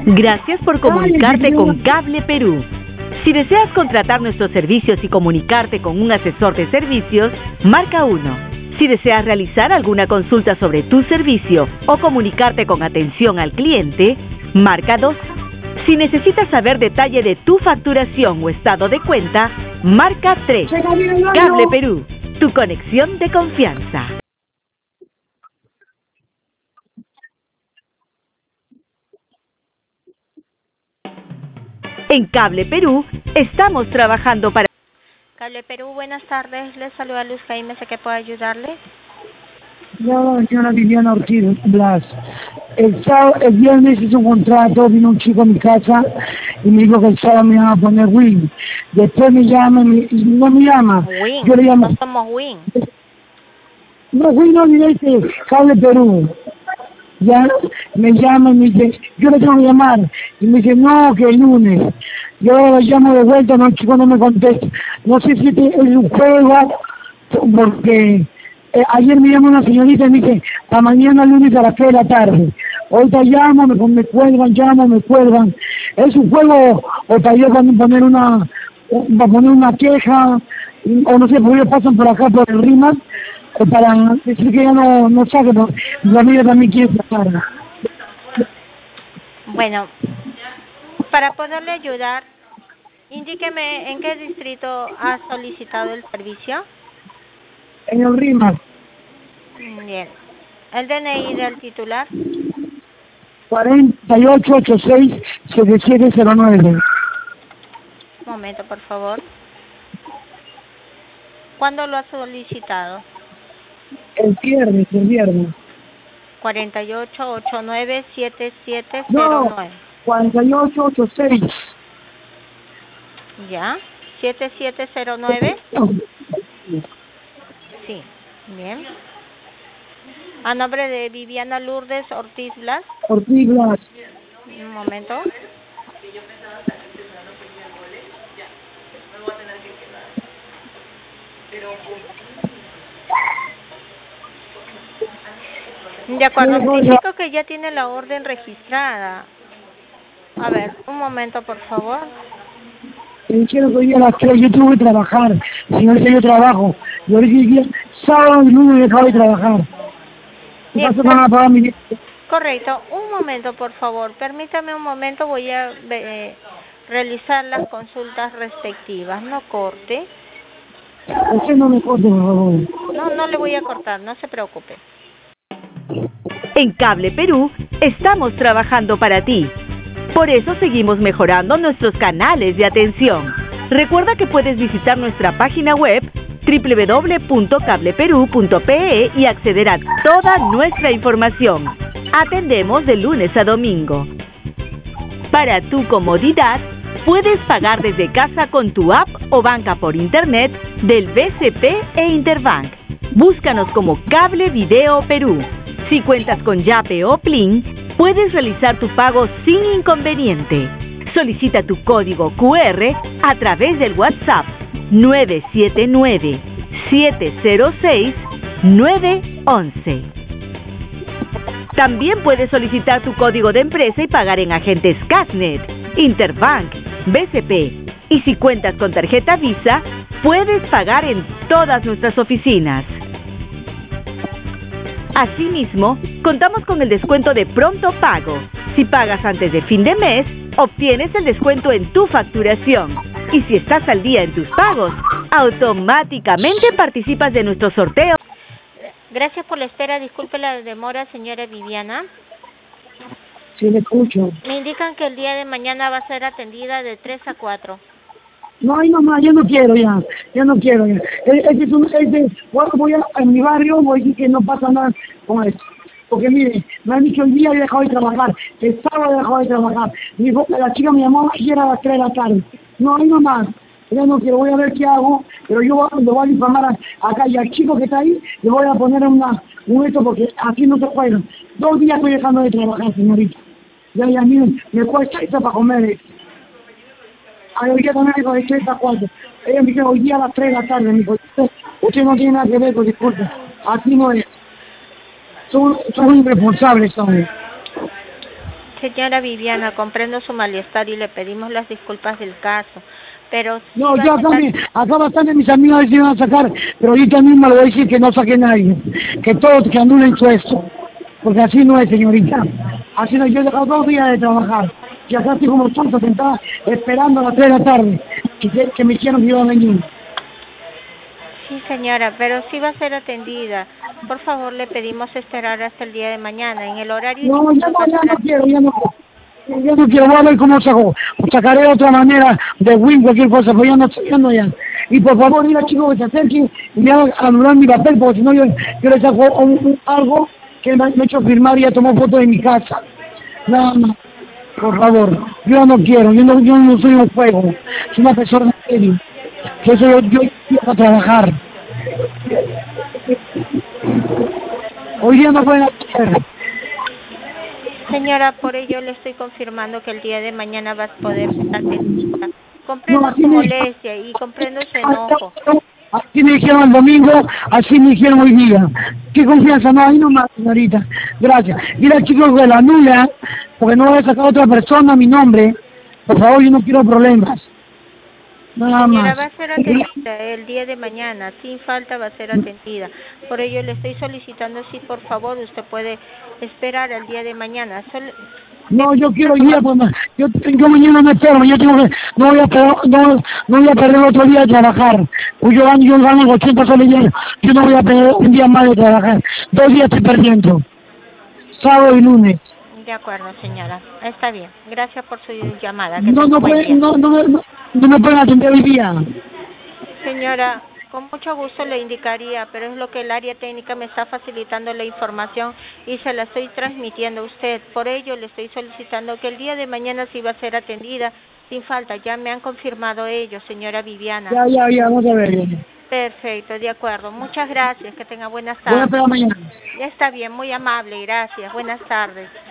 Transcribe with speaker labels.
Speaker 1: Gracias por comunicarte con Cable Perú. Si deseas contratar nuestros servicios y comunicarte con un asesor de servicios, marca 1. Si deseas realizar alguna consulta sobre tu servicio o comunicarte con atención al cliente, marca 2. Si necesitas saber detalle de tu facturación o estado de cuenta, marca 3. Cable Perú, tu conexión de confianza. En Cable Perú estamos trabajando para...
Speaker 2: Cable Perú, buenas tardes. Les saluda Luz Jaime, ¿sé que puedo ayudarle?
Speaker 3: No, señora Viviana Ortiz Blas. El viernes hice un contrato, vino un chico a mi casa y me dijo que el sábado me iba a poner Win. Después me llama, no me llama.
Speaker 2: Win,
Speaker 3: yo le llamo.
Speaker 2: no somos Win.
Speaker 3: No, Win no, dice Cable Perú. Ya me llama y me dice, yo le tengo que llamar. Y me dice, no, que el lunes. Yo le llamo de vuelta, no, el chico no me contesta. No sé si es un juego, porque ayer me llama una señorita y me dice, para mañana lunes a las 3 de la tarde. Ahorita llamo, me cuelgan, me cuelgan. ¿Es un juego o para yo poner una queja? O no sé, porque ellos pasan por acá, por el RIMAC, para decir que ya no saque, porque la amiga también quiere sacar.
Speaker 2: Bueno, para poderle ayudar, indíqueme en qué distrito ha solicitado el servicio.
Speaker 3: En el RIMAC.
Speaker 2: Bien. ¿El DNI del titular?
Speaker 3: 4886-7709.
Speaker 2: Un momento, por favor. ¿Cuándo lo ha solicitado?
Speaker 3: El viernes.
Speaker 2: 4889-7709.
Speaker 3: No, 4886.
Speaker 2: ¿Ya? ¿7709? Sí, bien. A nombre de Viviana Lourdes Ortiz Blas.
Speaker 3: Ortiz Blas.
Speaker 2: Un momento. De acuerdo, significa que ya tiene la orden registrada. A ver, un momento, por favor.
Speaker 3: Me dijeron que hoy a las 3 yo tuve que trabajar. Señor, yo trabajo. Yo le dije, sábado y lunes me acabo de trabajar. ¿Qué pasa con la paga mi...
Speaker 2: Correcto. Un momento, por favor. Permítame un momento, voy a realizar las consultas respectivas. No corte.
Speaker 3: Usted no me corte, por favor.
Speaker 2: No le voy a cortar, no se preocupe.
Speaker 1: En Cable Perú estamos trabajando para ti. Por eso seguimos mejorando nuestros canales de atención. Recuerda que puedes visitar nuestra página web www.cableperú.pe y acceder a toda nuestra información. Atendemos de lunes a domingo. Para tu comodidad, puedes pagar desde casa con tu app o banca por internet del BCP e Interbank. Búscanos como Cable Video Perú. Si cuentas con Yape o Plin, puedes realizar tu pago sin inconveniente. Solicita tu código QR a través del WhatsApp 979-706-911. También puedes solicitar tu código de empresa y pagar en agentes Casnet, Interbank, BCP. Y si cuentas con tarjeta Visa, puedes pagar en todas nuestras oficinas. Asimismo, contamos con el descuento de pronto pago. Si pagas antes de fin de mes, obtienes el descuento en tu facturación. Y si estás al día en tus pagos, automáticamente participas de nuestro sorteo.
Speaker 2: Gracias por la espera. Disculpe la demora, señora Viviana.
Speaker 3: Sí, le escucho.
Speaker 2: Me indican que el día de mañana va a ser atendida de 3 a 4.
Speaker 3: No, ay, mamá, yo no quiero ya. Voy en mi barrio, voy a decir que no pasa nada con esto. Porque mire, me han dicho el día he dejado de trabajar, el sábado he dejado de trabajar. La chica me llamó ayer a las 3 de la tarde. No, ay, mamá, ya no quiero, voy a ver qué hago, pero yo le voy a informar acá y al chico que está ahí, le voy a poner un esto porque así no se juega. 2 días estoy dejando de trabajar, señorita. Ya, miren, me cuesta esto para comer. Hoy día también dijo de 3 a 4. Ella me dijo hoy día a las 3 de la tarde. Me dijo, usted no tiene nada que ver, pues disculpe. Así no es. Son irresponsables, ¿sabes?
Speaker 2: Señora Viviana, comprendo su malestar y le pedimos las disculpas del caso, pero...
Speaker 3: No, yo acá bastante mis amigos se iban a sacar, pero ahorita mismo le voy a decir que no saque nadie, que todos que anulen su esto, porque así no es, señorita. Así no, yo he dejado 2 días de trabajar, y acá estoy como tonto sentada esperando a las 3 de la tarde, que me dijeron que iba a venir.
Speaker 2: Sí, señora, pero sí va a ser atendida. Por favor, le pedimos esperar hasta el día de mañana, en el horario...
Speaker 3: No, ya no quiero, ya no quiero, voy a ver cómo saco. Sacaré de otra manera de win, cualquier cosa, pero ya no ya. Y por favor, diga chico que se acerque y me haga anular mi papel, porque si no yo le saco algo que me ha hecho firmar y ya tomó foto de mi casa. Nada más, por favor, yo no quiero, yo no soy un juego, soy una persona seria. Por eso yo quiero a trabajar. Hoy día no pueden hacer.
Speaker 2: Señora, por ello le estoy confirmando que el día de mañana va a poder ser atendida. Comprendo su molestia y comprendo su enojo.
Speaker 3: Así me dijeron el domingo, así me dijeron hoy día. ¿Qué confianza? No, ahí nomás, señorita. Gracias. Dile al chico que la anula, porque no voy a sacar a otra persona mi nombre. Por favor, yo no quiero problemas. Nada
Speaker 2: Señora,
Speaker 3: más.
Speaker 2: va a ser atendida el día de mañana, sin falta va a ser atendida. Por ello le estoy solicitando si por favor usted puede esperar al día de mañana.
Speaker 3: No, yo quiero ir, pues, yo mañana me espero, yo tengo que, no voy a perder otro día de trabajar. Pues yo gano 80 soles diarios, yo no voy a perder un día más de trabajar. 2 días estoy perdiendo, sábado y lunes.
Speaker 2: De acuerdo, señora. Está bien. Gracias por su llamada.
Speaker 3: No me pueden atender hoy día.
Speaker 2: Señora, con mucho gusto le indicaría, pero es lo que el área técnica me está facilitando la información y se la estoy transmitiendo a usted. Por ello le estoy solicitando que el día de mañana sí va a ser atendida sin falta. Ya me han confirmado ellos, señora Viviana.
Speaker 3: Ya, vamos a ver.
Speaker 2: Perfecto, de acuerdo. Muchas gracias. Que tenga buenas
Speaker 3: Voy a
Speaker 2: tardes.
Speaker 3: esperar mañana.
Speaker 2: Ya está bien, muy amable. Gracias. Buenas tardes.